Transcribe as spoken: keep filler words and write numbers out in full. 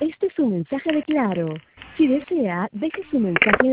Este es un mensaje de Claro. Si desea, deje su mensaje